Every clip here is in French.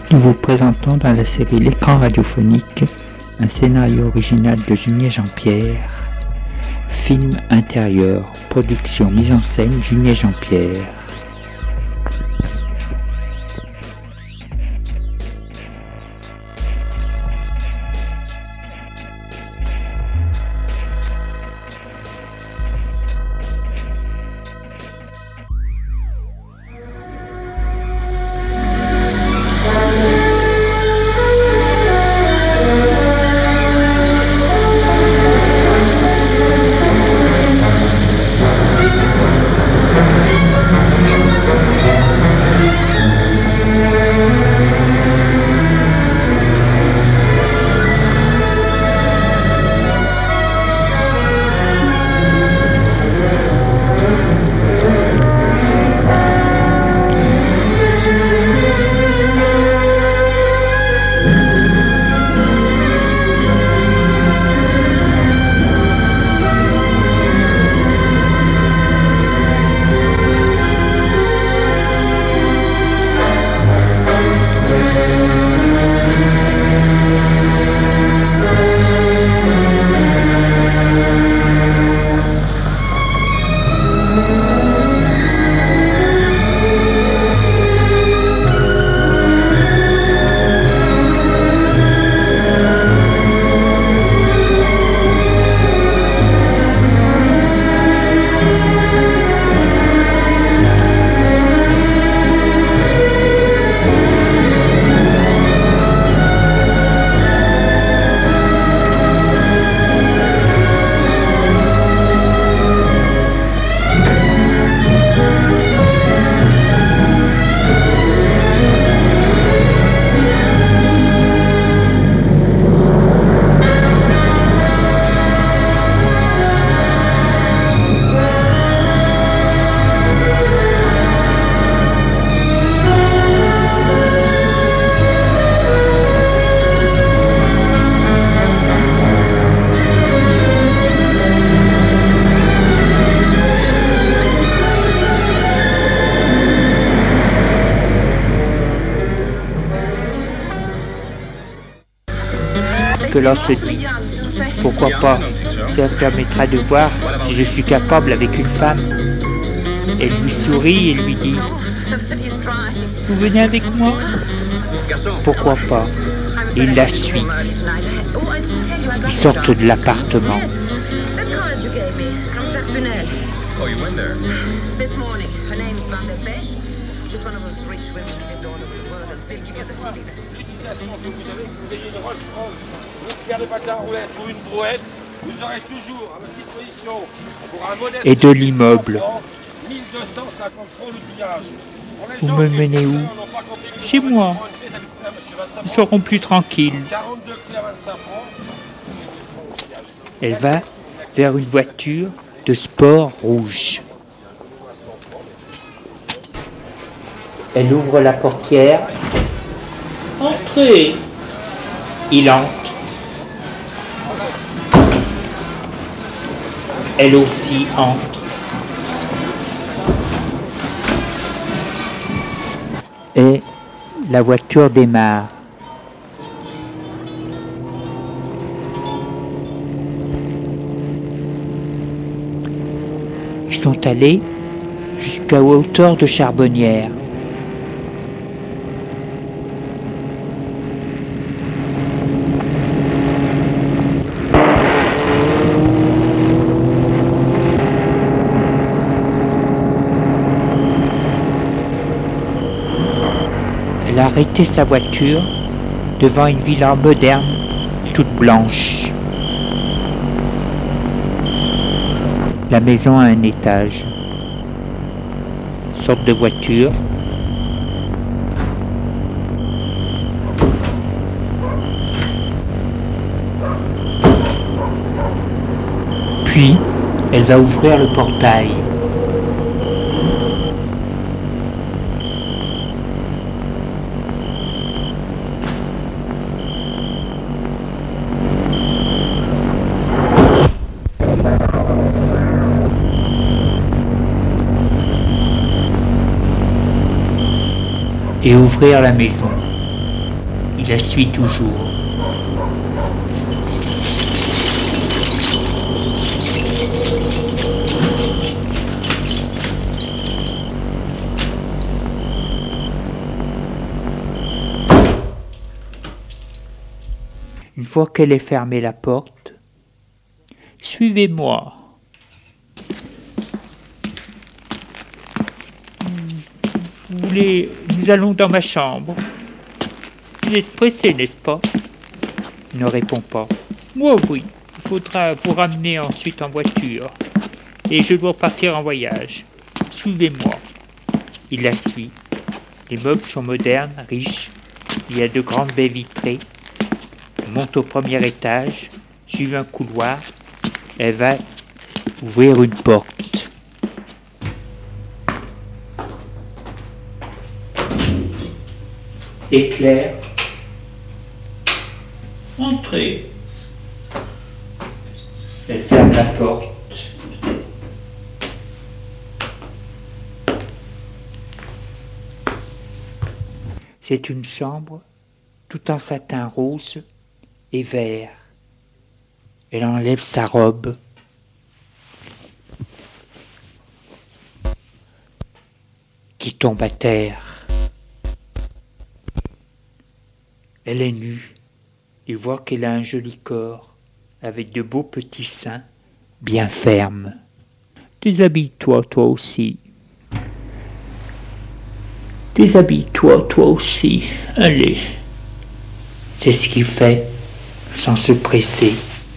Nous vous présentons dans la série L'écran radiophonique un scénario original de Junier Jean-Pierre, film intérieur, production mise en scène Junier Jean-Pierre. Que l'on se dit, pourquoi pas, ça me permettra de voir si je suis capable avec une femme. Elle lui sourit et lui dit, vous venez avec moi? Pourquoi pas? Il la suit. Ils sortent de l'appartement. Et de l'immeuble. Vous me menez où? Chez moi. Nous serons plus tranquilles. Elle va vers une voiture de sport rouge. Elle ouvre la portière. Entrez. Il entre. Elle aussi entre. Et la voiture démarre. Ils sont allés jusqu'à hauteur de Charbonnières. Elle a arrêté sa voiture devant une villa moderne, toute blanche. La maison a un étage. Sorte de voiture. Puis, elle va ouvrir le portail. et ouvrir la maison. la suit toujours. Une fois qu'elle est fermée la porte, « Suivez-moi. » Nous allons dans ma chambre. Vous êtes pressé, n'est-ce pas? Il ne répond pas. Moi, oui. Il faudra vous ramener ensuite en voiture. Et je dois partir en voyage. Suivez-moi. Il la suit. Les meubles sont modernes, riches. Il y a de grandes baies vitrées. On monte au premier étage, suit un couloir. Elle va ouvrir une porte. Éclair. Entrez. Elle ferme la porte. C'est une chambre tout en satin rose et vert. Elle enlève sa robe. Qui tombe à terre. Elle est nue et voit qu'elle a un joli corps avec de beaux petits seins bien fermes. Déshabille-toi, toi aussi. Déshabille-toi, toi aussi. Allez. C'est ce qu'il fait, sans se presser.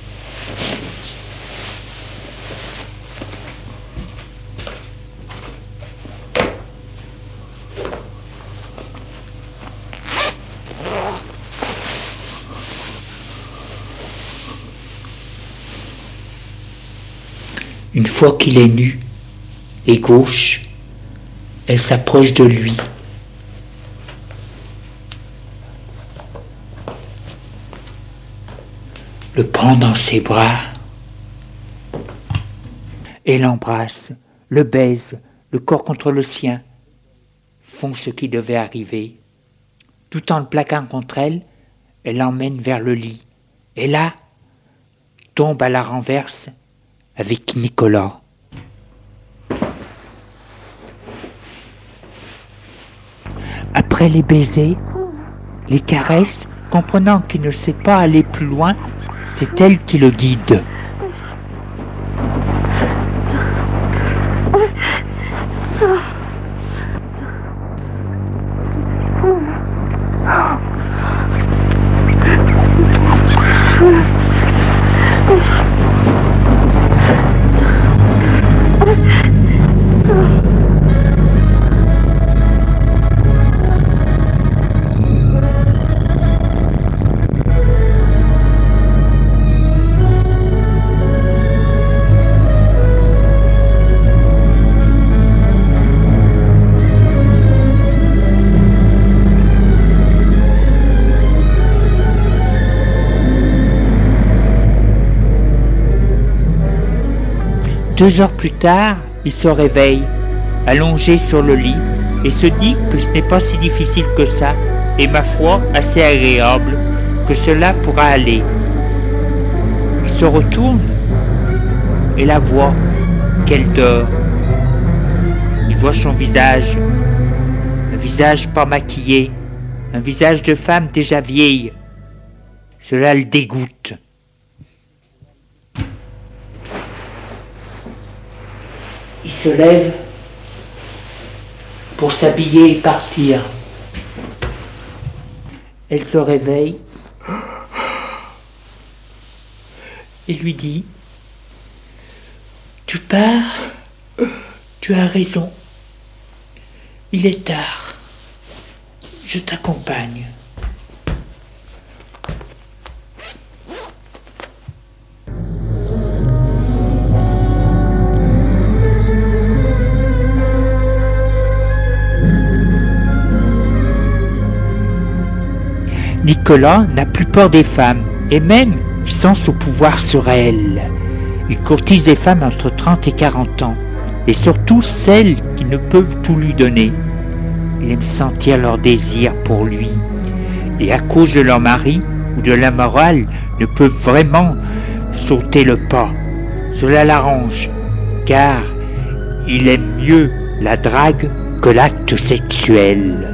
Une fois qu'il est nu et gauche, elle s'approche de lui. Le prend dans ses bras et l'embrasse, le baise, le corps contre le sien, font ce qui devait arriver. Tout en le plaquant contre elle, elle l'emmène vers le lit. Et là, tombe à la renverse avec Nicolas. Après les baisers, les caresses, comprenant qu'il ne sait pas aller plus loin, c'est elle qui le guide. Deux heures plus tard, il se réveille, allongé sur le lit, et se dit que ce n'est pas si difficile que ça, et ma foi, assez agréable, que cela pourra aller. Il se retourne et la voit, qu'elle dort. Il voit son visage, un visage pas maquillé, un visage de femme déjà vieille. Cela le dégoûte. Il se lève pour s'habiller et partir. Elle se réveille et lui dit « Tu pars, tu as raison, il est tard, je t'accompagne. » Nicolas n'a plus peur des femmes, et même il sent son pouvoir sur elles. Il courtise les femmes entre 30 et 40 ans, et surtout celles qui ne peuvent tout lui donner. Il aime sentir leur désir pour lui, et à cause de leur mari ou de la morale ne peuvent vraiment sauter le pas. Cela l'arrange, car il aime mieux la drague que l'acte sexuel.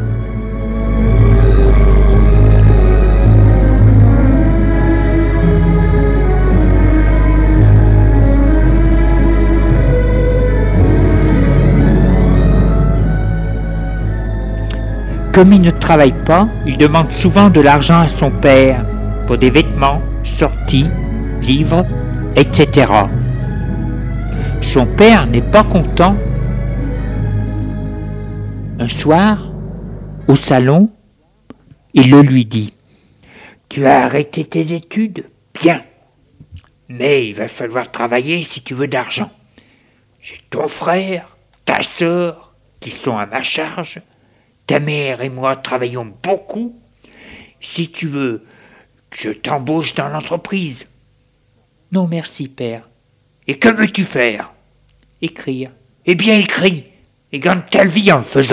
Comme il ne travaille pas, il demande souvent de l'argent à son père pour des vêtements, sorties, livres, etc. Son père n'est pas content. Un soir, au salon, il le lui dit. « Tu as arrêté tes études? Bien. Mais il va falloir travailler si tu veux d'argent. J'ai ton frère, ta sœur, qui sont à ma charge. Ta mère et moi travaillons beaucoup. Si tu veux, je t'embauche dans l'entreprise. » « Non, merci, père. »« Et que veux-tu faire? »« Écrire. »« Eh bien, écris, et gagne ta vie en le faisant. »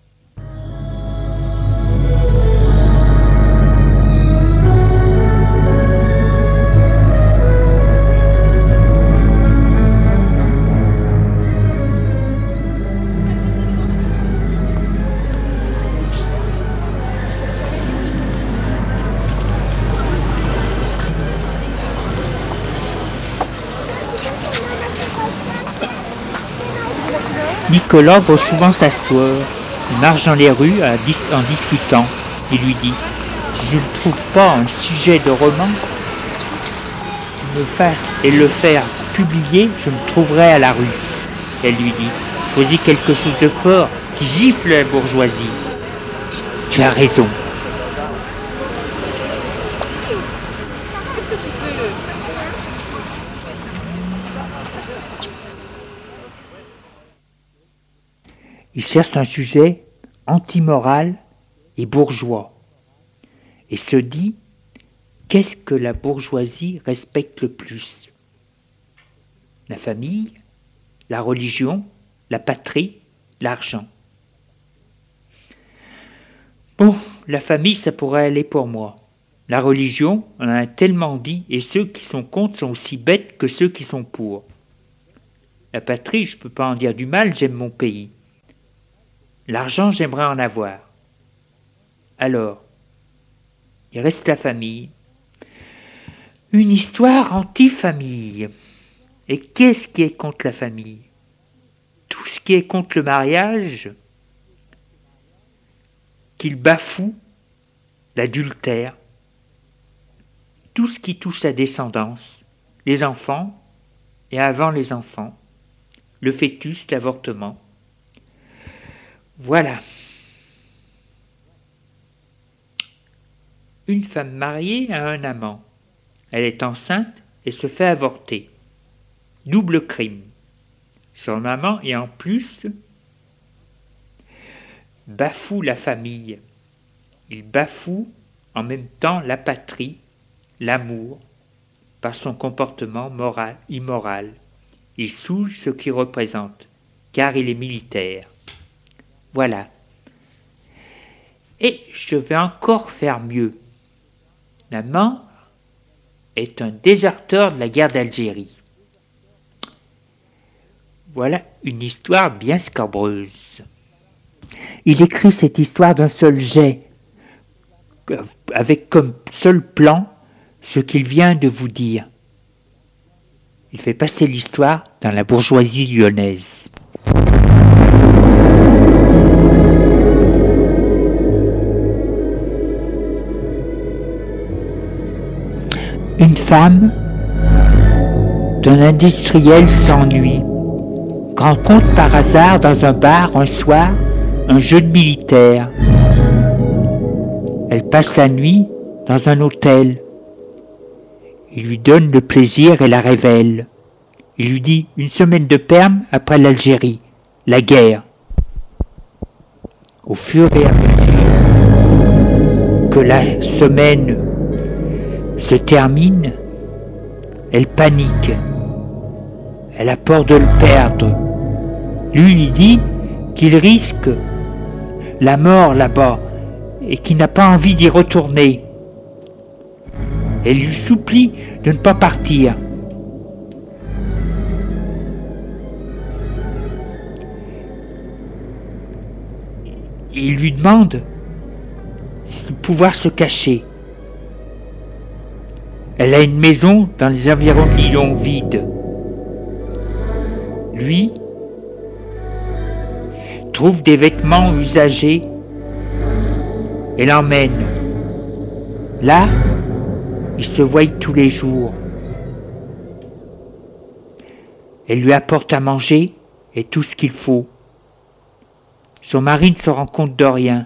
Nicolas voit souvent sa sœur. Il marche dans les rues en discutant. Il lui dit « Je ne trouve pas un sujet de roman qui me fasse et le faire publier, je me trouverai à la rue. » Elle lui dit « Choisis quelque chose de fort qui gifle la bourgeoisie. » Tu as raison. Il cherche un sujet antimoral et bourgeois et se dit qu'est-ce que la bourgeoisie respecte le plus? La famille, la religion, la patrie, l'argent. Bon, la famille, ça pourrait aller pour moi. La religion, on en a tellement dit, et ceux qui sont contre sont aussi bêtes que ceux qui sont pour. La patrie, je ne peux pas en dire du mal, j'aime mon pays. L'argent, j'aimerais en avoir. Alors, il reste la famille. Une histoire anti-famille. Et qu'est-ce qui est contre la famille? Tout ce qui est contre le mariage, qu'il bafoue, l'adultère, tout ce qui touche la descendance, les enfants et avant les enfants, le fœtus, l'avortement. Voilà. Une femme mariée a un amant. Elle est enceinte et se fait avorter. Double crime. Son amant et en plus bafoue la famille. Il bafoue en même temps la patrie, l'amour, par son comportement immoral. Il souille ce qu'il représente, car il est militaire. Voilà. Et je vais encore faire mieux. L'amant est un déserteur de la guerre d'Algérie. Voilà une histoire bien scabreuse. Il écrit cette histoire d'un seul jet, avec comme seul plan ce qu'il vient de vous dire. Il fait passer l'histoire dans la bourgeoisie lyonnaise. Une femme d'un industriel s'ennuie, rencontre par hasard dans un bar un soir un jeune militaire. Elle passe la nuit dans un hôtel. Il lui donne le plaisir et la révèle. Il lui dit une semaine de perme après l'Algérie, la guerre. Au fur et à mesure que la semaine se termine, elle panique. Elle a peur de le perdre. Lui dit qu'il risque la mort là-bas et qui n'a pas envie d'y retourner. Elle lui supplie de ne pas partir. Il lui demande de pouvoir se cacher. Elle a une maison dans les environs de Lyon vide. Lui trouve des vêtements usagés et l'emmène. Là, ils se voient tous les jours. Elle lui apporte à manger et tout ce qu'il faut. Son mari ne se rend compte de rien.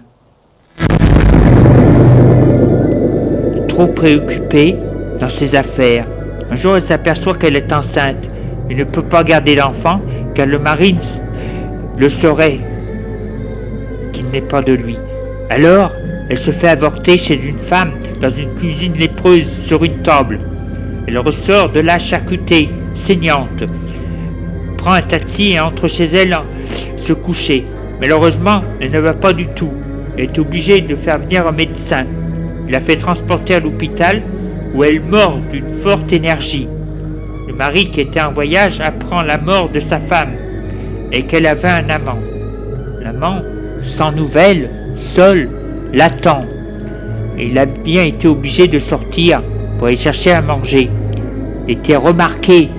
Trop préoccupé dans ses affaires. Un jour, elle s'aperçoit qu'elle est enceinte et ne peut pas garder l'enfant car le mari le saurait qu'il n'est pas de lui. Alors, elle se fait avorter chez une femme dans une cuisine lépreuse sur une table. Elle ressort de là charcutée, saignante, prend un taxi et entre chez elle se coucher. Malheureusement, elle ne va pas du tout. Elle est obligée de faire venir un médecin. Il la fait transporter à l'hôpital où elle meurt d'une forte énergie. Le mari qui était en voyage apprend la mort de sa femme et qu'elle avait un amant. L'amant, sans nouvelles, seul, l'attend. Et il a bien été obligé de sortir pour aller chercher à manger. Il était remarqué.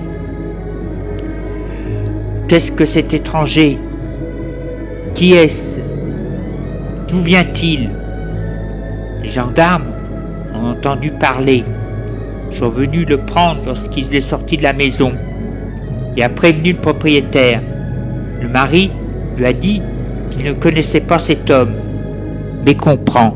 Qu'est-ce que cet étranger? Qui est-ce? D'où vient-il? Les gendarmes ont entendu parler. Ils sont venus le prendre lorsqu'il est sorti de la maison et a prévenu le propriétaire. Le mari lui a dit qu'il ne connaissait pas cet homme, mais comprend.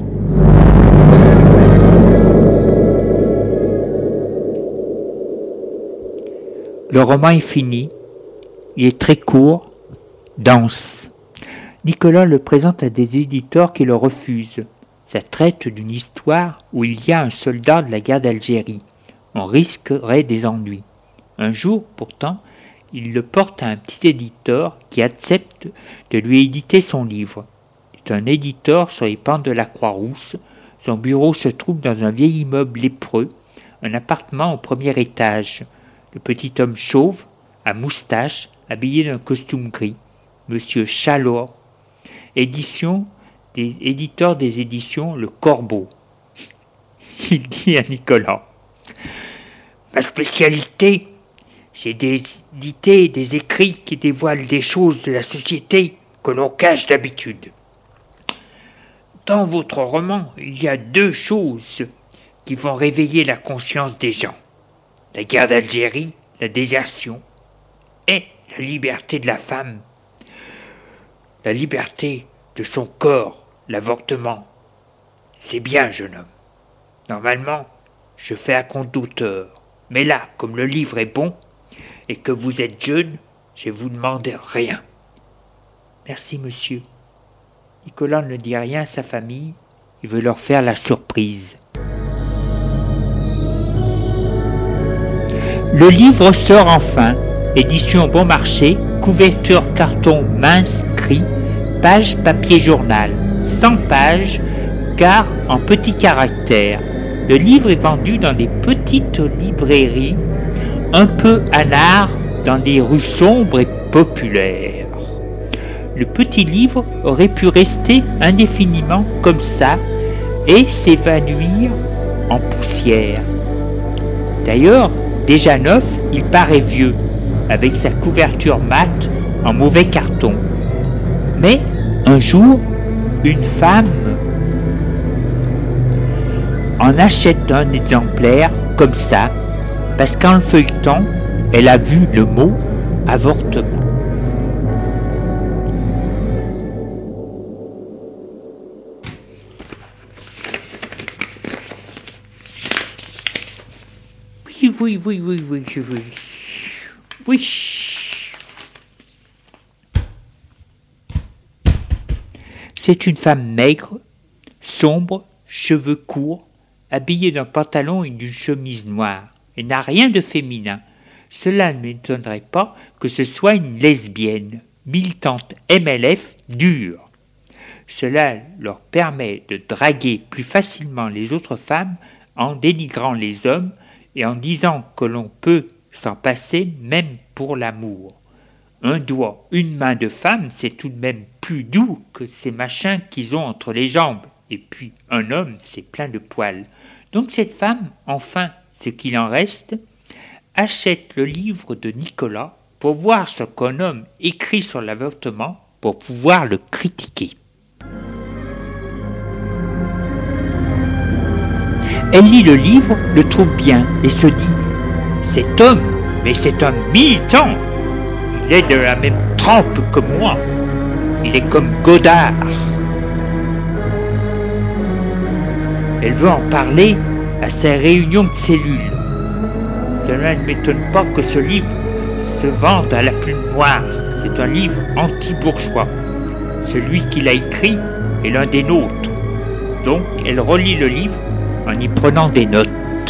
Le roman est fini. Il est très court, dense. Nicolas le présente à des éditeurs qui le refusent. Ça traite d'une histoire où il y a un soldat de la guerre d'Algérie. On risquerait des ennuis. Un jour, pourtant, il le porte à un petit éditeur qui accepte de lui éditer son livre. C'est un éditeur sur les pentes de la Croix-Rousse. Son bureau se trouve dans un vieil immeuble lépreux, un appartement au premier étage. Le petit homme chauve, à moustache, habillé d'un costume gris, Monsieur Chalot, éditeur des éditions Le Corbeau. Il dit à Nicolas: ma spécialité, c'est d'éditer des écrits qui dévoilent des choses de la société que l'on cache d'habitude. Dans votre roman, il y a deux choses qui vont réveiller la conscience des gens: la guerre d'Algérie, la désertion, et la liberté de la femme, la liberté de son corps, l'avortement. C'est bien, jeune homme. Normalement, je fais à compte d'auteur. Mais là, comme le livre est bon et que vous êtes jeune, je vous demande rien. Merci, monsieur. Nicolas ne dit rien à sa famille. Il veut leur faire la surprise. Le livre sort enfin. Édition bon marché, couverture carton mince gris, page papier journal, 100 pages, car en petits caractères. Le livre est vendu dans des petites librairies, un peu anard dans des rues sombres et populaires. Le petit livre aurait pu rester indéfiniment comme ça et s'évanouir en poussière. D'ailleurs, déjà neuf, il paraît vieux, avec sa couverture mate en mauvais carton. Mais un jour, une femme en achète un exemplaire comme ça, parce qu'en le feuilletant, elle a vu le mot avortement. Oui. C'est une femme maigre, sombre, cheveux courts, habillée d'un pantalon et d'une chemise noire. Elle n'a rien de féminin. Cela ne m'étonnerait pas que ce soit une lesbienne, militante MLF dure. Cela leur permet de draguer plus facilement les autres femmes en dénigrant les hommes et en disant que l'on peut s'en passer même pour l'amour. Un doigt, une main de femme, c'est tout de même plus doux que ces machins qu'ils ont entre les jambes. Et puis, un homme, c'est plein de poils. Donc cette femme, enfin, ce qu'il en reste, achète le livre de Nicolas pour voir ce qu'un homme écrit sur l'avortement pour pouvoir le critiquer. Elle lit le livre, le trouve bien et se dit « Cet homme, mais c'est un militant. Il est de la même trempe que moi. Il est comme Godard. » Elle veut en parler à ses réunions de cellules. Cela ne m'étonne pas que ce livre se vende à la plume noire. C'est un livre anti-bourgeois. Celui qu'il a écrit est l'un des nôtres. Donc elle relit le livre en y prenant des notes.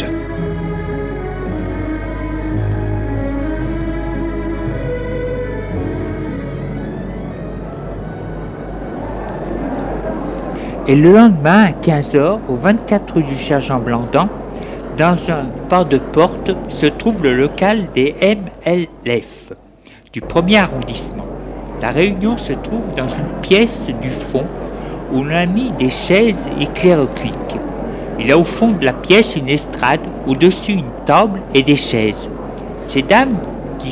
Et le lendemain, à 15h, au 24 rue du Sergent Blandan, dans un pas de porte, se trouve le local des MLF du 1er arrondissement. La réunion se trouve dans une pièce du fond où l'on a mis des chaises éclaireucliques. Il y a au fond de la pièce une estrade, au-dessus une table et des chaises. Ces dames qui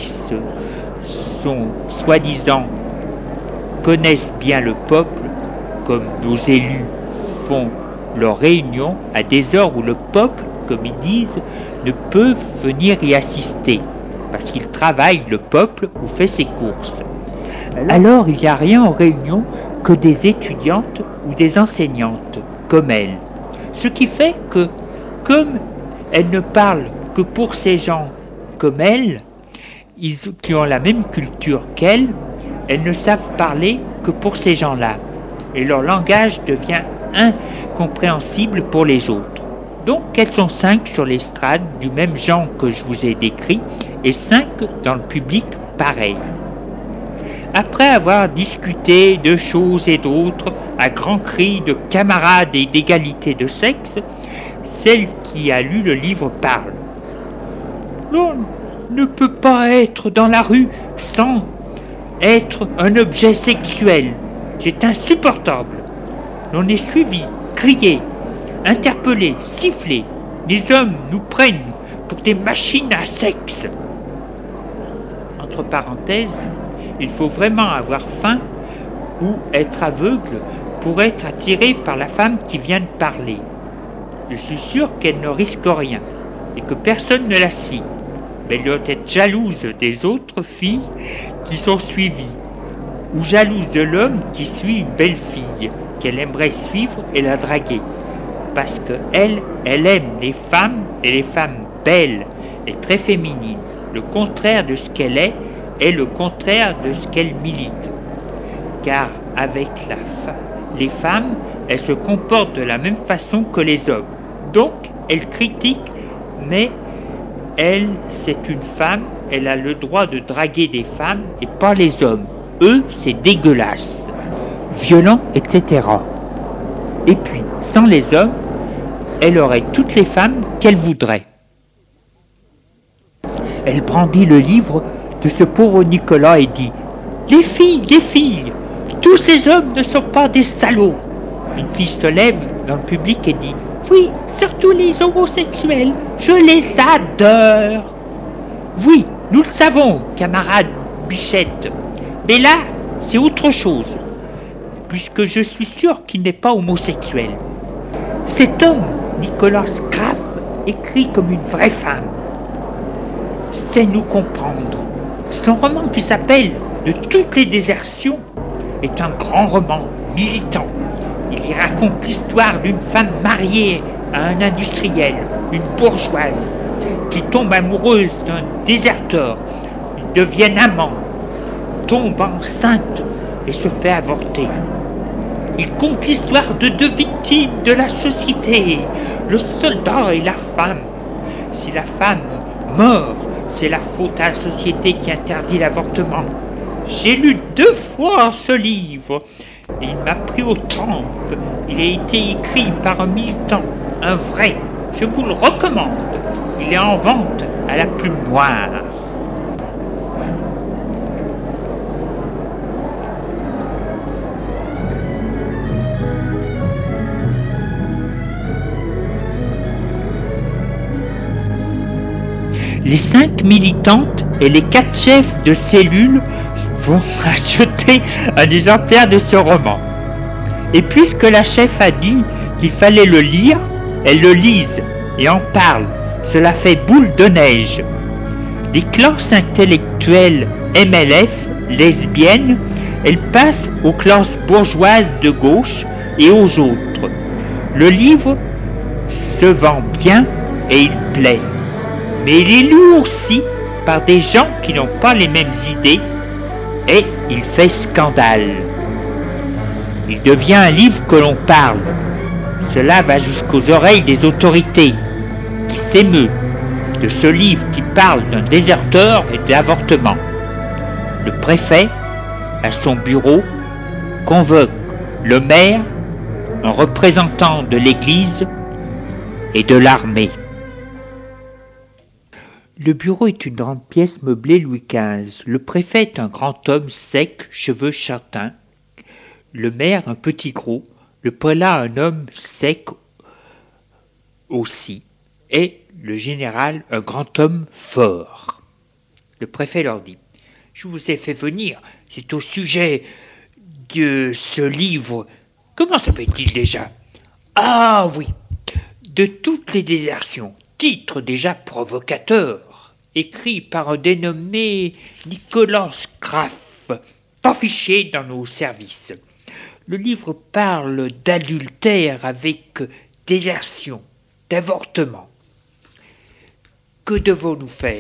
sont soi-disant connaissent bien le peuple, comme nos élus font leurs réunions à des heures où le peuple, comme ils disent, ne peut venir y assister, parce qu'il travaille le peuple ou fait ses courses. Alors il n'y a rien en réunion que des étudiantes ou des enseignantes, comme elle. Ce qui fait que, comme elles ne parlent que pour ces gens comme elle, qui ont la même culture qu'elles, elles ne savent parler que pour ces gens-là. Et leur langage devient incompréhensible pour les autres. Donc elles sont 5 sur l'estrade du même genre que je vous ai décrit et 5 dans le public pareil. Après avoir discuté de choses et d'autres à grands cris de camarades et d'égalité de sexe, celle qui a lu le livre parle. L'on ne peut pas être dans la rue sans être un objet sexuel. C'est insupportable. L'on est suivi, crié, interpellé, sifflé. Les hommes nous prennent pour des machines à sexe. Entre parenthèses, il faut vraiment avoir faim ou être aveugle pour être attiré par la femme qui vient de parler. Je suis sûr qu'elle ne risque rien et que personne ne la suit. Mais elle doit être jalouse des autres filles qui sont suivies, ou jalouse de l'homme qui suit une belle fille qu'elle aimerait suivre et la draguer, parce qu'elle aime les femmes et les femmes belles et très féminines. Le contraire de ce qu'elle est le contraire de ce qu'elle milite, car avec les femmes, elles se comportent de la même façon que les hommes. Donc, elle critique, mais elle, c'est une femme, elle a le droit de draguer des femmes et pas les hommes. Eux, c'est dégueulasse, violent, etc. Et puis, sans les hommes, elle aurait toutes les femmes qu'elle voudrait. Elle brandit le livre de ce pauvre Nicolas et dit « Les filles, tous ces hommes ne sont pas des salauds !» Une fille se lève dans le public et dit « Oui, surtout les homosexuels, je les adore !» Oui, nous le savons, camarade Bichette. Mais là, c'est autre chose, puisque je suis sûr qu'il n'est pas homosexuel. Cet homme, Nicolas Scraff, écrit comme une vraie femme. Sait nous comprendre. Son roman qui s'appelle « De toutes les désertions » est un grand roman militant. Il y raconte l'histoire d'une femme mariée à un industriel, une bourgeoise, qui tombe amoureuse d'un déserteur, ils deviennent amants, tombe enceinte et se fait avorter. Il compte l'histoire de 2 victimes de la société, le soldat et la femme. Si la femme meurt, c'est la faute à la société qui interdit l'avortement. J'ai lu 2 fois ce livre et il m'a pris aux trempes. Il a été écrit par un militant, un vrai. Je vous le recommande. Il est en vente à la plume noire. Les 5 militantes et les 4 chefs de cellule vont acheter un exemplaire de ce roman. Et puisque la chef a dit qu'il fallait le lire, elles le lisent et en parlent. Cela fait boule de neige. Des classes intellectuelles MLF, lesbiennes, elles passent aux classes bourgeoises de gauche et aux autres. Le livre se vend bien et il plaît. Mais il est lu aussi par des gens qui n'ont pas les mêmes idées et il fait scandale. Il devient un livre que l'on parle. Cela va jusqu'aux oreilles des autorités qui s'émeut de ce livre qui parle d'un déserteur et d'avortement. Le préfet, à son bureau, convoque le maire, un représentant de l'église et de l'armée. Le bureau est une grande pièce meublée Louis XV. Le préfet est un grand homme sec, cheveux châtains. Le maire, un petit gros. Le prélat, un homme sec aussi. Et le général, un grand homme fort. Le préfet leur dit « Je vous ai fait venir, c'est au sujet de ce livre. Comment s'appelle-t-il déjà ? Ah oui, de toutes les désertions. Titre déjà provocateur, écrit par un dénommé Nicolas Graff, pas fiché dans nos services. Le livre parle d'adultère avec désertion, d'avortement. Que devons-nous faire ? »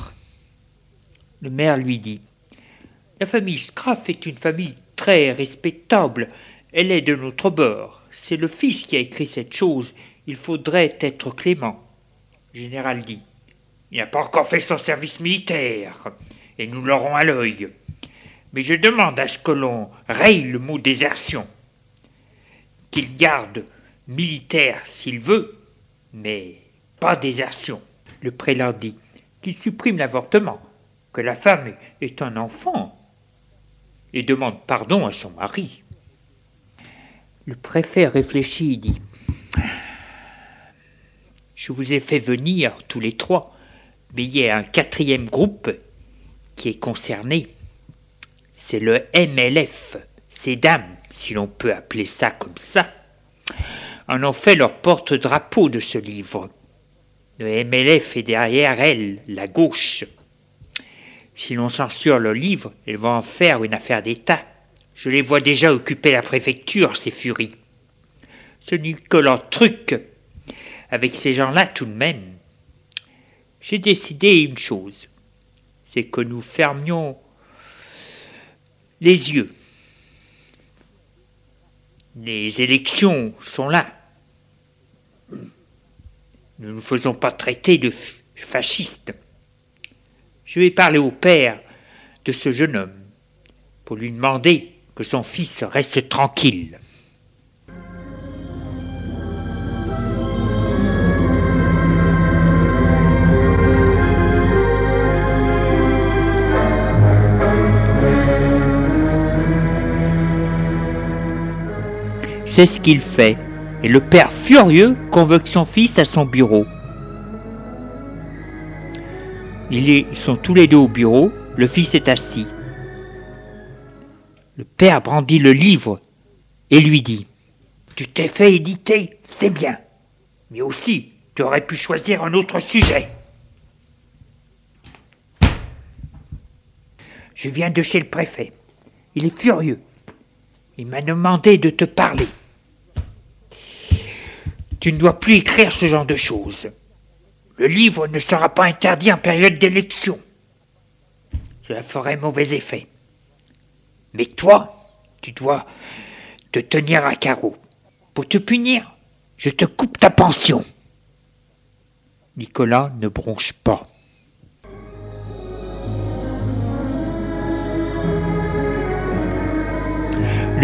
Le maire lui dit « La famille Scraff est une famille très respectable. Elle est de notre bord. C'est le fils qui a écrit cette chose. Il faudrait être clément. » Le général dit « Il n'a pas encore fait son service militaire, et nous l'aurons à l'œil. Mais je demande à ce que l'on raye le mot désertion, qu'il garde militaire s'il veut, mais pas désertion. » Le prélat dit qu'il supprime l'avortement, que la femme est un enfant, et demande pardon à son mari. Le préfet réfléchit et dit « Je vous ai fait venir tous les trois, mais il y a un 4e groupe qui est concerné. C'est le MLF. Ces dames, si l'on peut appeler ça comme ça, en ont fait leur porte-drapeau de ce livre. Le MLF est derrière elle, la gauche. Si l'on censure le livre, elles vont en faire une affaire d'État. Je les vois déjà occuper la préfecture, ces furies. Ce Nicolas Truc, avec ces gens-là tout de même. J'ai décidé une chose, c'est que nous fermions les yeux. Les élections sont là. Nous ne nous faisons pas traiter de fascistes. Je vais parler au père de ce jeune homme pour lui demander que son fils reste tranquille. C'est ce qu'il fait, et le père furieux convoque son fils à son bureau. Ils sont tous les deux au bureau, le fils est assis. Le père brandit le livre et lui dit « Tu t'es fait éditer, c'est bien, mais aussi tu aurais pu choisir un autre sujet. Je viens de chez le préfet, il est furieux, il m'a demandé de te parler. Tu ne dois plus écrire ce genre de choses. Le livre ne sera pas interdit en période d'élection. Cela ferait mauvais effet. Mais toi, tu dois te tenir à carreau. Pour te punir, je te coupe ta pension. » Nicolas ne bronche pas.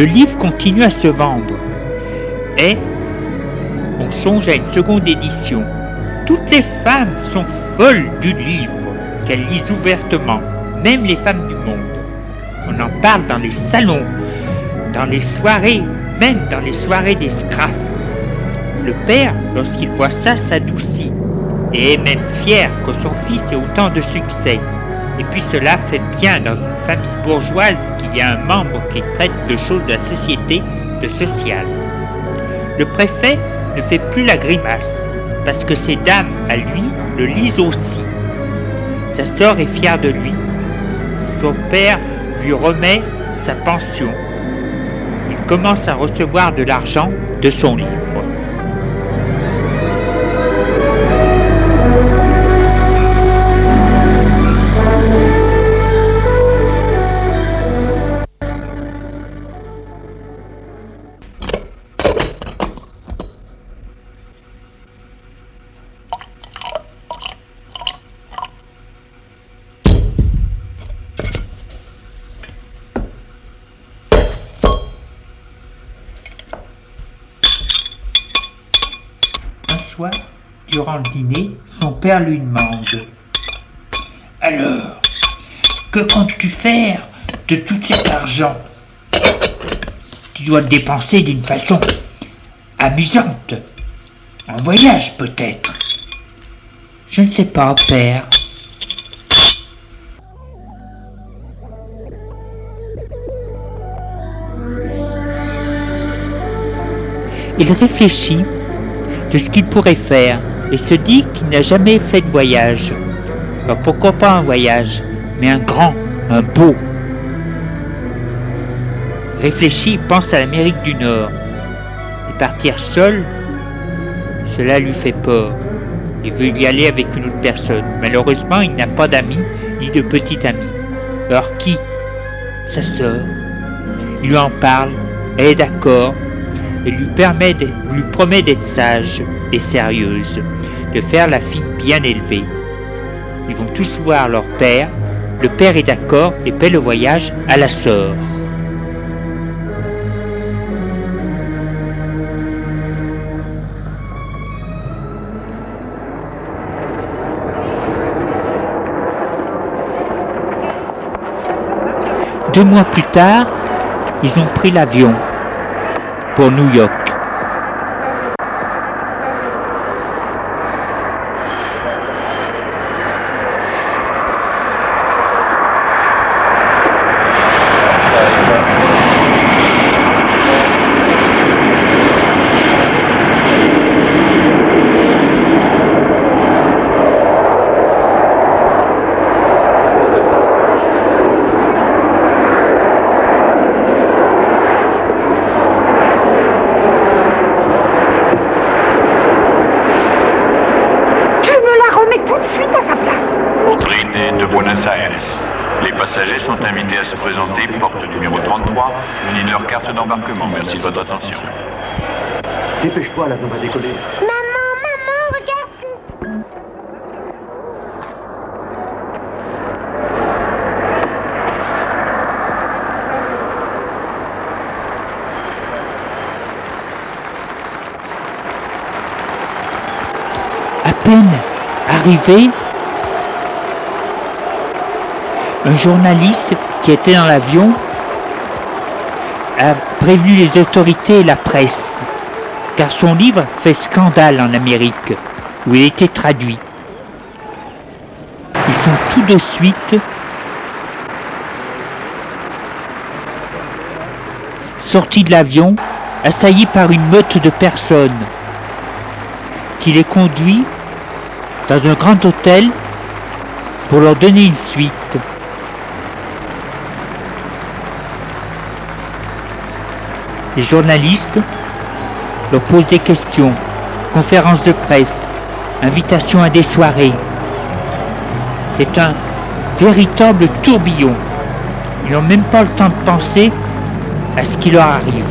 Le livre continue à se vendre et on songe à une seconde édition. Toutes les femmes sont folles du livre qu'elles lisent ouvertement, même les femmes du monde. On en parle dans les salons, dans les soirées, même dans les soirées des scrafs. Le père, lorsqu'il voit ça, s'adoucit et est même fier que son fils ait autant de succès. Et puis cela fait bien dans une famille bourgeoise qu'il y a un membre qui traite de choses de la société, de social. Le préfet ne fait plus la grimace, parce que ces dames, à lui, le lisent aussi. Sa sœur est fière de lui. Son père lui remet sa pension. Il commence à recevoir de l'argent de son livre. Soir, durant le dîner, son père lui demande « Alors, que comptes-tu faire de tout cet argent ? Tu dois le dépenser d'une façon amusante. Un voyage peut-être. » « Je ne sais pas, père. » Il réfléchit de ce qu'il pourrait faire et se dit qu'il n'a jamais fait de voyage. Alors pourquoi pas un voyage, mais un grand, un beau. Réfléchit, pense à l'Amérique du Nord. Et partir seul, cela lui fait peur. Il veut y aller avec une autre personne. Malheureusement, il n'a pas d'amis ni de petit ami. Alors qui ? Sa sœur. Il lui en parle, elle est d'accord. Et lui promet d'être sage et sérieuse, de faire la fille bien élevée. Ils vont tous voir leur père, le père est d'accord et paie le voyage à la sœur. Deux mois plus tard, ils ont pris l'avion pour New York. Les passagers sont invités à se présenter, porte numéro 33, munir carte d'embarquement. Merci de votre attention. Dépêche-toi, l'avion va décoller. Maman, regarde. À peine arrivé, un journaliste qui était dans l'avion a prévenu les autorités et la presse, car son livre fait scandale en Amérique, où il a été traduit. Ils sont tout de suite sortis de l'avion, assaillis par une meute de personnes, qui les conduit dans un grand hôtel pour leur donner une suite. Les journalistes leur posent des questions, conférences de presse, invitations à des soirées. C'est un véritable tourbillon. Ils n'ont même pas le temps de penser à ce qui leur arrive.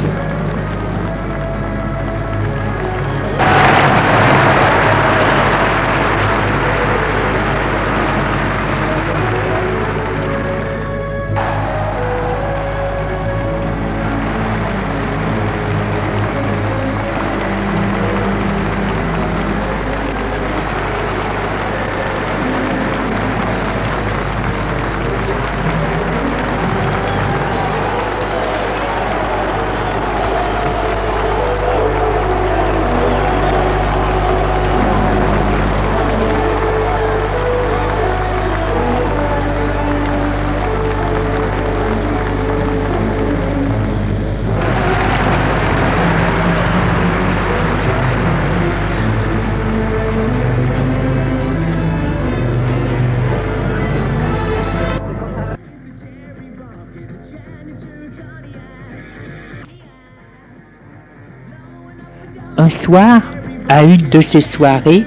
un soir, à une de ces soirées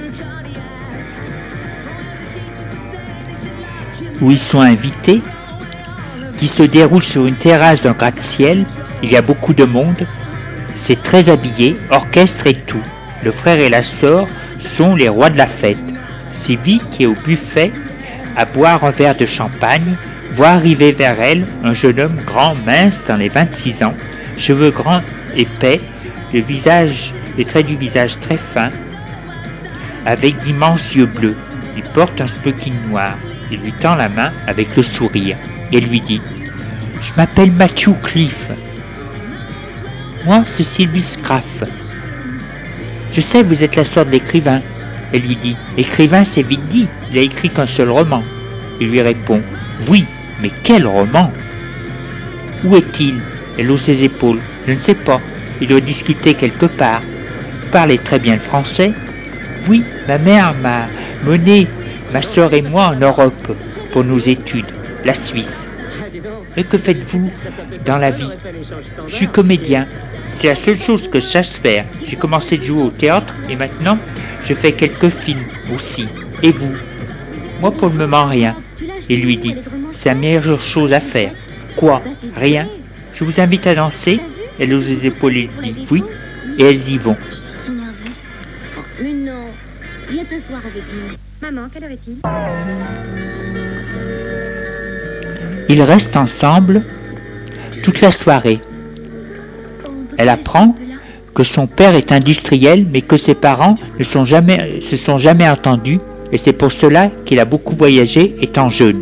où ils sont invités, qui se déroule sur une terrasse d'un gratte-ciel, il y a beaucoup de monde, c'est très habillé, orchestre et tout. Le frère et la sœur sont les rois de la fête. Sylvie, qui est au buffet, à boire un verre de champagne, voit arriver vers elle un jeune homme grand, mince, dans les 26 ans, cheveux grands, épais, les traits du visage très fins, avec d'immenses yeux bleus. Il porte un smoking noir. Il lui tend la main avec le sourire et lui dit « Je m'appelle Matthew Cliff. Moi, c'est Sylvie Scraff. Je sais, vous êtes la sœur de l'écrivain. » Elle lui dit « Écrivain, c'est vite dit. Il a écrit qu'un seul roman. » Il lui répond « Oui, mais quel roman ?» Où est-il? Elle hausse ses épaules. « Je ne sais pas. Il doit discuter quelque part. Vous parlez très bien le français? » « Oui, ma mère m'a mené, ma sœur et moi, en Europe pour nos études, la Suisse. Mais que faites-vous dans la vie? Je suis comédien. C'est la seule chose que je sache faire. J'ai commencé de jouer au théâtre et maintenant je fais quelques films aussi. Et vous? Moi, pour le moment, rien. » Il lui dit « C'est la meilleure chose à faire. » Quoi? Rien? Je vous invite à danser? Elle hausse les épaules et lui dit « Oui. » Et elles y vont. Mais non, viens t'asseoir avec nous. Maman, quelle heure est-il? Ils restent ensemble toute la soirée. Elle apprend que son père est industriel, mais que ses parents se sont jamais entendus, et c'est pour cela qu'il a beaucoup voyagé étant jeune.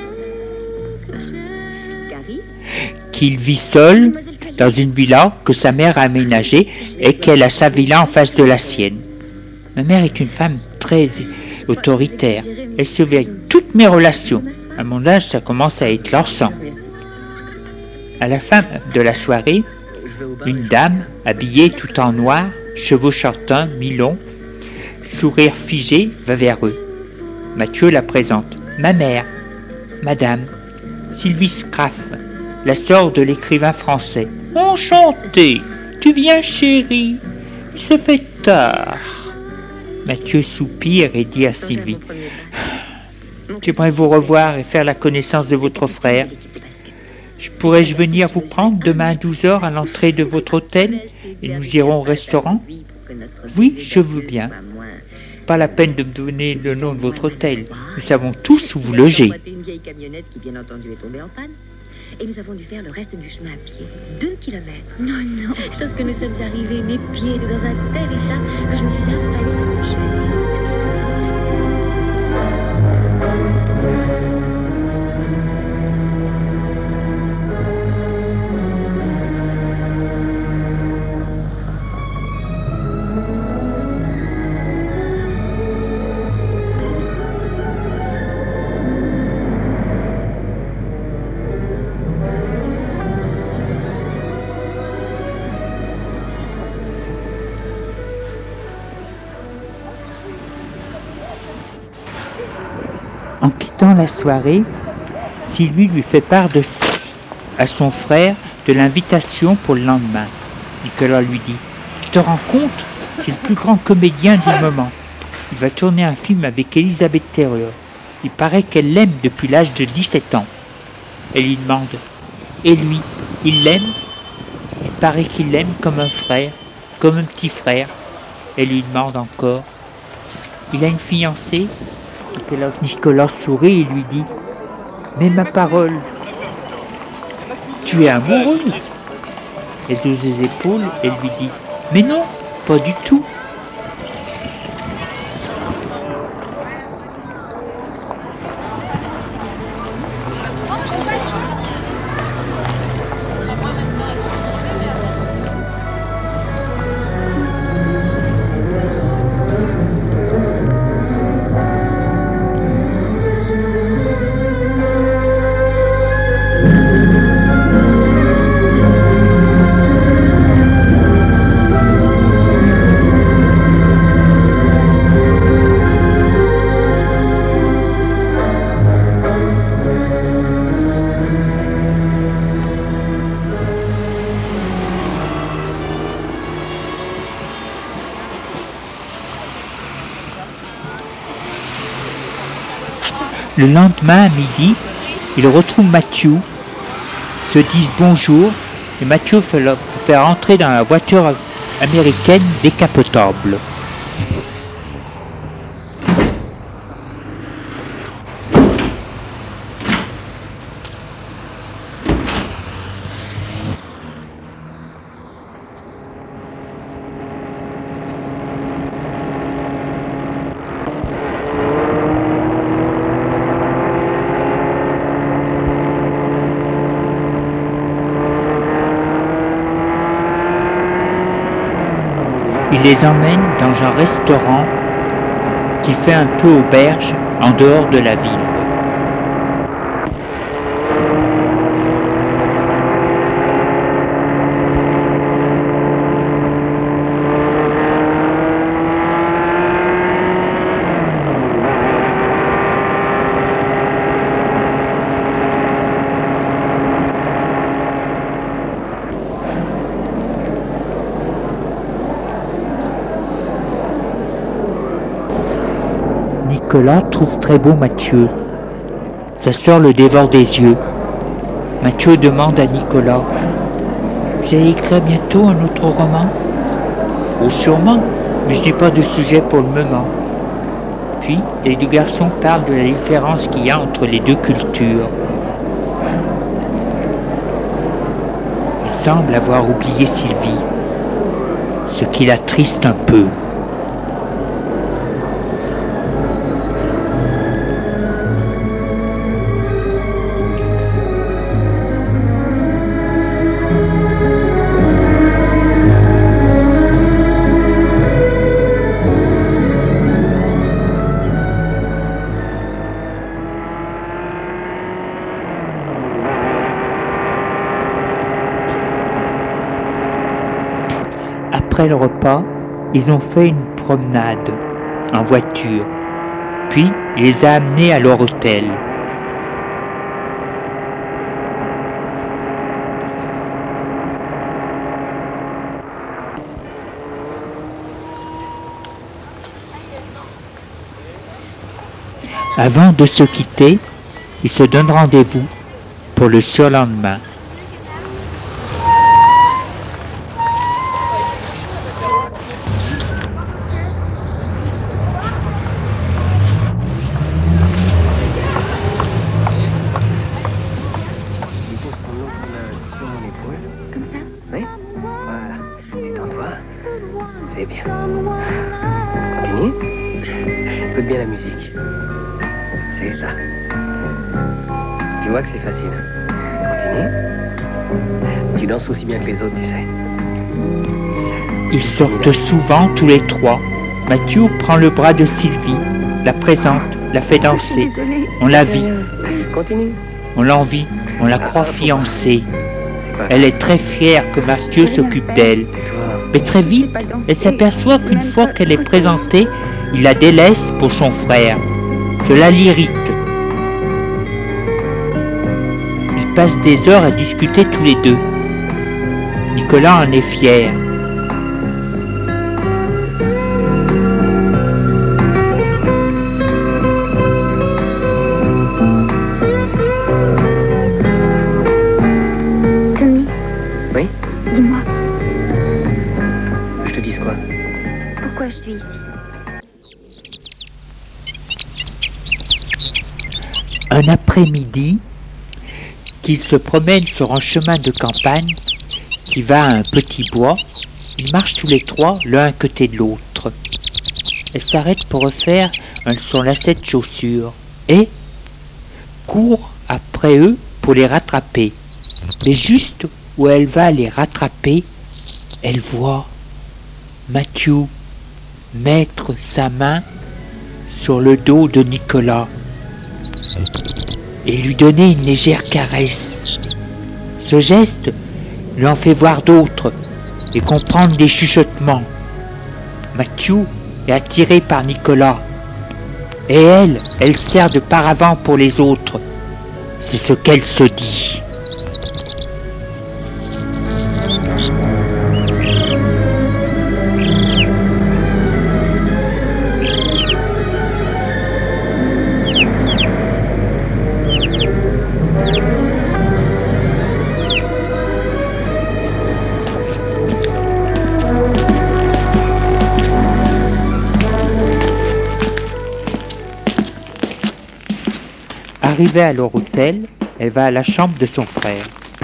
Qu'il vit seul dans une villa que sa mère a aménagée et qu'elle a sa villa en face de la sienne. Ma mère est une femme très autoritaire. Elle surveille toutes mes relations. À mon âge, ça commence à être lassant. À la fin de la soirée, une dame, habillée tout en noir, cheveux châtains, mi-longs, sourire figé, va vers eux. Mathieu la présente. Ma mère, Madame Sylvie Scraff, la sœur de l'écrivain français. Enchantée. Tu viens, chérie? Il se fait tard. Mathieu soupire et dit à Sylvie « J'aimerais vous revoir et faire la connaissance de votre frère. Pourrais-je venir vous prendre demain à 12h à l'entrée de votre hôtel et nous irons au restaurant? » Oui, je veux bien. Pas la peine de me donner le nom de votre hôtel. Nous savons tous où vous logez. Et nous avons dû faire le reste du chemin à pied. 2 kilomètres. Non, non. Chose que nous sommes arrivés, mes pieds étaient dans un tel état que je me suis affalée sur mon chemin. En quittant la soirée, Sylvie lui fait part à son frère de l'invitation pour le lendemain. Nicolas lui dit « Tu te rends compte? C'est le plus grand comédien du moment. Il va tourner un film avec Elisabeth Taylor. Il paraît qu'elle l'aime depuis l'âge de 17 ans. » Elle lui demande « Et lui, il l'aime? » Il paraît qu'il l'aime comme un frère, comme un petit frère. Elle lui demande encore « Il a une fiancée? » Nicolas sourit et lui dit « Mais ma parole, tu es amoureuse ?» Elle hausse les épaules et lui dit « Mais non, pas du tout. » Le lendemain à midi, ils retrouvent Matthew, se disent bonjour et Matthew fait rentrer dans la voiture américaine décapotable. Il les emmène dans un restaurant qui fait un peu auberge en dehors de la ville. Nicolas trouve très beau Mathieu. Sa sœur le dévore des yeux. Mathieu demande à Nicolas: « Vous allez écrire bientôt un autre roman ?»« Oh, sûrement, mais je n'ai pas de sujet pour le moment. » Puis, les deux garçons parlent de la différence qu'il y a entre les deux cultures. Il semble avoir oublié Sylvie, ce qui l'attriste un peu. Après le repas, ils ont fait une promenade en voiture, puis il les a amenés à leur hôtel. Avant de se quitter, ils se donnent rendez-vous pour le surlendemain. Bien la musique. C'est ça. Tu vois que c'est facile. Continue. Tu danses aussi bien que les autres, tu sais. Ils sortent souvent tous les trois. Mathieu prend le bras de Sylvie, la présente, la fait danser. On la vit. Continue. On l'envie, on la croit fiancée. Elle est très fière que Mathieu s'occupe d'elle. Mais très vite, elle s'aperçoit qu'une fois qu'elle est présentée, il la délaisse pour son frère. Cela l'irrite. Ils passent des heures à discuter tous les deux. Nicolas en est fier. Tommy. Oui? Dis-moi, Je te dis quoi? pourquoi je suis ici? Un après-midi, qu'ils se promènent sur un chemin de campagne qui va à un petit bois, ils marchent tous les trois l'un à côté de l'autre. Elle s'arrête pour refaire son lacet de chaussures et court après eux pour les rattraper. Mais juste où elle va les rattraper, elle voit Mathieu mettre sa main sur le dos de Nicolas et lui donner une légère caresse. Ce geste lui en fait voir d'autres et comprendre des chuchotements. Mathieu est attiré par Nicolas et elle sert de paravent pour les autres. C'est ce qu'elle se dit. Arrivée à leur hôtel, elle va à la chambre de son frère.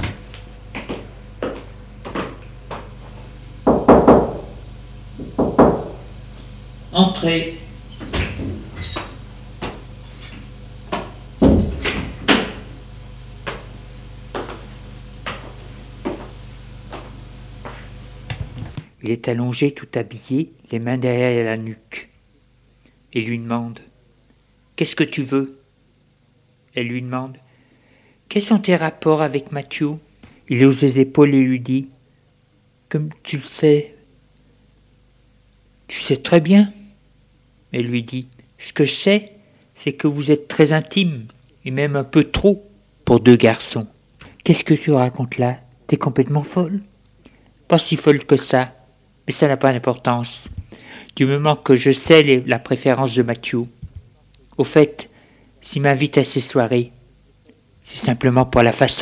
Entrez. Il est allongé tout habillé, les mains derrière la nuque. Il lui demande « Qu'est-ce que tu veux ?» Elle lui demande « Quels sont tes rapports avec Mathieu ?» Il hausse ses épaules et lui dit « Comme tu le sais. » « Tu sais très bien. » Elle lui dit « Ce que je sais, c'est que vous êtes très intimes, et même un peu trop, pour deux garçons. » « Qu'est-ce que tu racontes là? T'es complètement folle? » »« Pas si folle que ça, mais ça n'a pas d'importance. Du moment que je sais la préférence de Mathieu. Au fait, s'il m'invite à ses soirées, c'est simplement pour la façade. »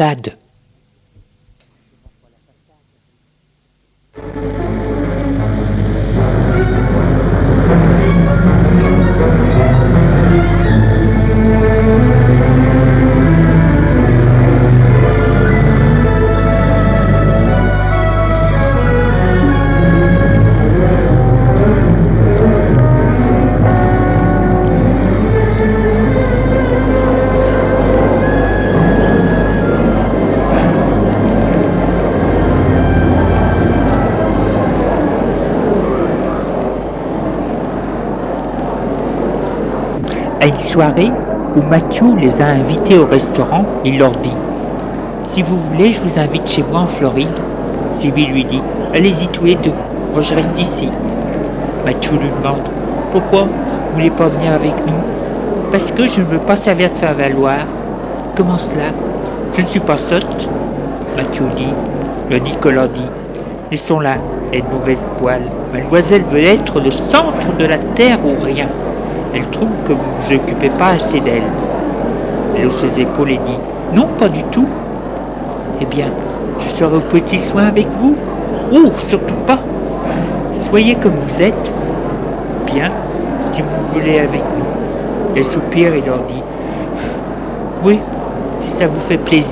À une soirée où Mathieu les a invités au restaurant, il leur dit « Si vous voulez, je vous invite chez moi en Floride. » Sylvie lui dit « Allez-y tous les deux, moi je reste ici. » Mathieu lui demande « Pourquoi vous voulez pas venir avec nous ?»« Parce que je ne veux pas servir de faire valoir. »« Comment cela? Je ne suis pas sotte. » Mathieu dit. Le Nicolas dit « Laissons-la, elle est de mauvaise poile. Mademoiselle veut être le centre de la terre ou rien. Elle trouve que vous ne vous occupez pas assez d'elle. » Elle hausse ses épaules et dit « Non, pas du tout. »« Eh bien, je serai au petit soin avec vous. »« Oh, surtout pas. Soyez comme vous êtes. »« Bien, si vous voulez avec nous. » Elle soupire et leur dit « Oui, si ça vous fait plaisir. »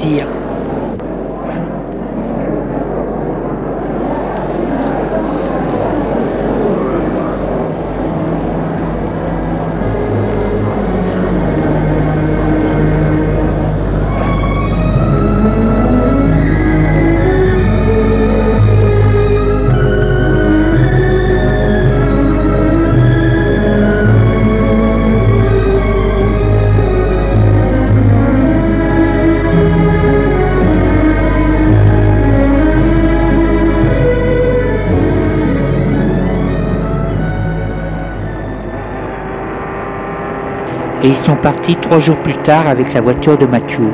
Et ils sont partis 3 jours plus tard avec la voiture de Mathieu.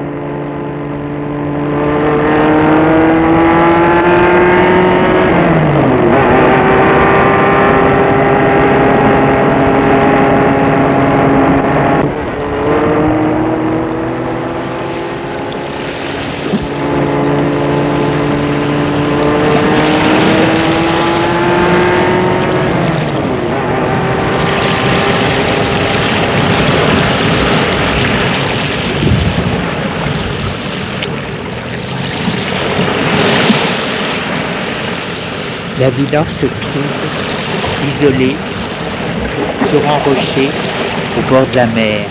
La villa se trouve isolée sur un rocher au bord de la mer.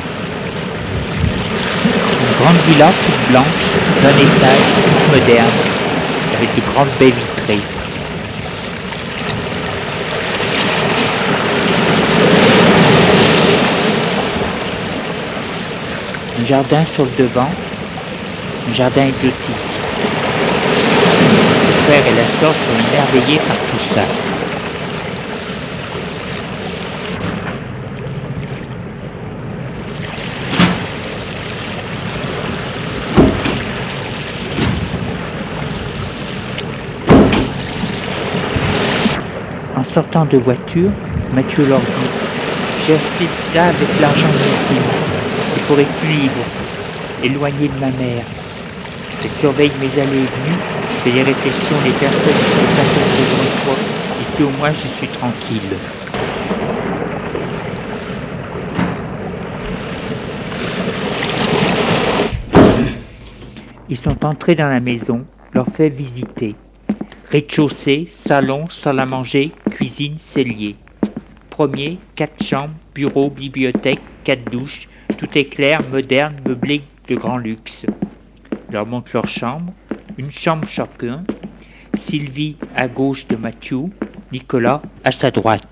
Une grande villa toute blanche, d'un étage, toute moderne, avec de grandes baies vitrées. Un jardin sur le devant, un jardin exotique. Le frère et la sœur sont émerveillés par tout ça. En sortant de voiture, Mathieu leur dit « J'ai acheté cela avec l'argent de mon film. C'est pour être plus libre, éloigné de ma mère. Elle surveille mes allées et venues, fait les réflexions des personnes que je reçois. Ici au moins je suis tranquille. » Ils sont entrés dans la maison, leur fait visiter. Rez-de-chaussée, salon, salle à manger, cuisine, cellier. Premier, 4 chambres, bureau, bibliothèque, 4 douches. Tout est clair, moderne, meublé de grand luxe. Leur montre leur chambre, une chambre chacun. Sylvie à gauche de Mathieu, Nicolas à sa droite.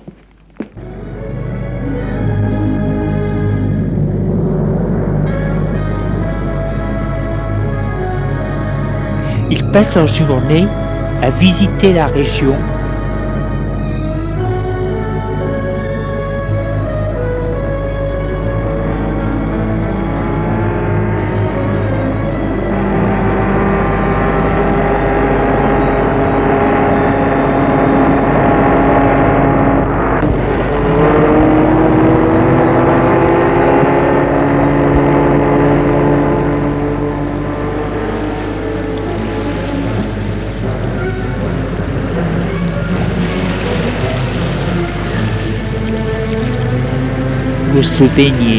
Ils passent leur journée à visiter la région. Se baigner.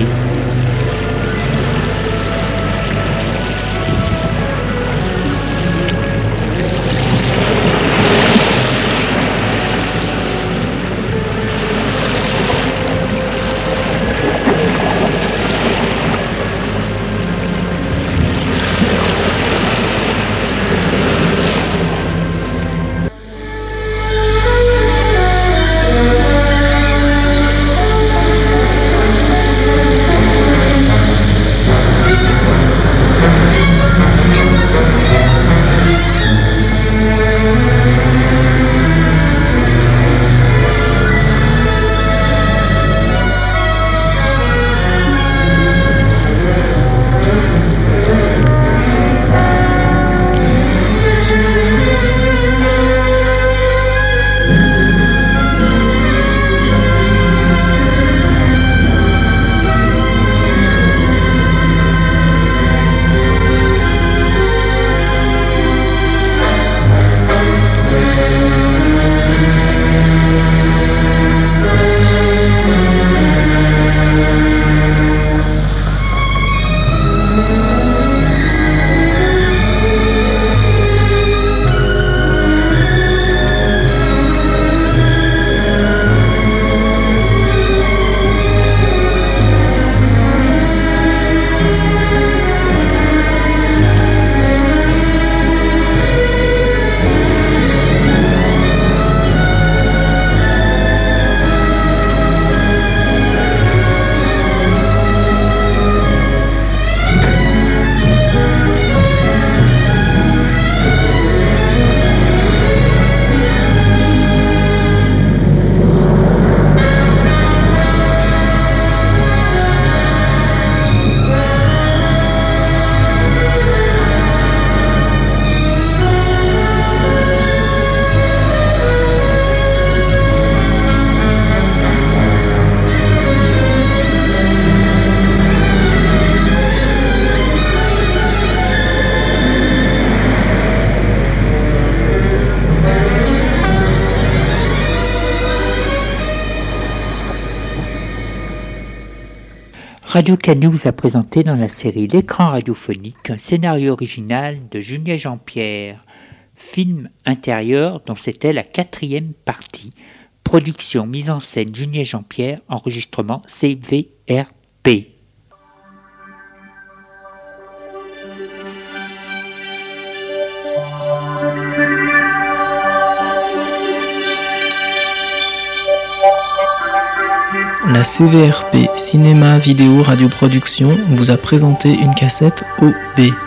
Radio Canu vous a présenté dans la série L'écran radiophonique un scénario original de Julien Jean-Pierre, film intérieur dont c'était la 4e partie, production, mise en scène Julien Jean-Pierre, enregistrement CVRP. La CVRP, Cinéma, Vidéo, Radioproduction, vous a présenté une cassette OB.